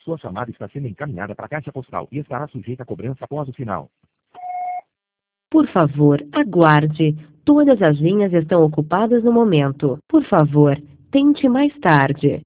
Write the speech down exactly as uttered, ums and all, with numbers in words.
Sua chamada está sendo encaminhada para a caixa postal e estará sujeita a cobrança após o sinal. Por favor, aguarde. Todas as linhas estão ocupadas no momento. Por favor, tente mais tarde.